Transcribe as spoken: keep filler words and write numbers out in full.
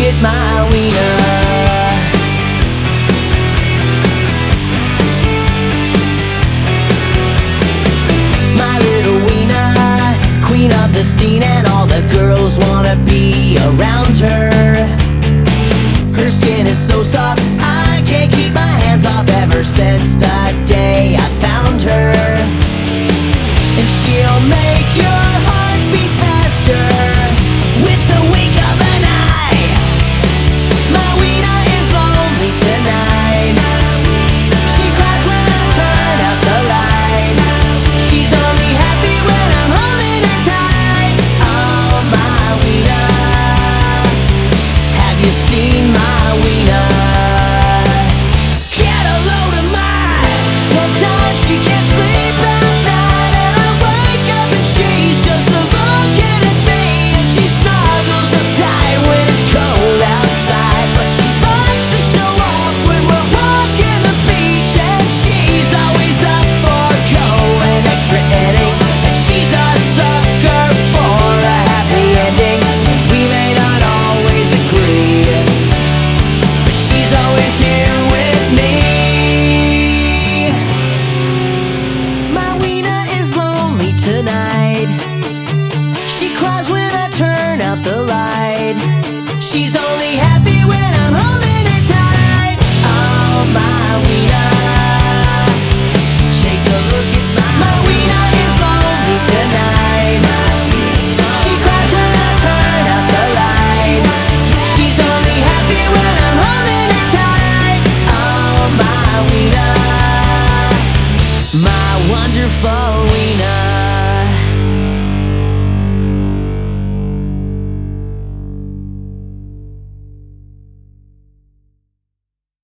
at my wiener. My little wiener, queen of the scene, and all the girls wanna be around her. Her skin is so soft, I can't keep my hands off ever since the day I found her. And she'll make your heart beat faster with the wink of an eye. My wiener is lonely tonight. She cries when I turn out the light. She's only happy when I'm holding her tight. Oh, my wiener, have you seen my wiener? Get a load of mine. Sometimes she can't sleep at night, and I wake up and she's just a looking at me, and she snuggles up tight when it's cold outside. But she likes to show off when we're walking the beach, and she's always up for going extra innings, and she's a sucker for a happy ending. We may not always agree, but she's always here with me. My wiener is lonely tonight. She cries when I turn out the light. She's only happy when I'm holding her tight. Oh, my wiener, take a look at my My wiener is lonely tonight. She cries when I turn out the light. She's only happy when I'm holding her tight. Oh, my wiener, my wonderful wiener.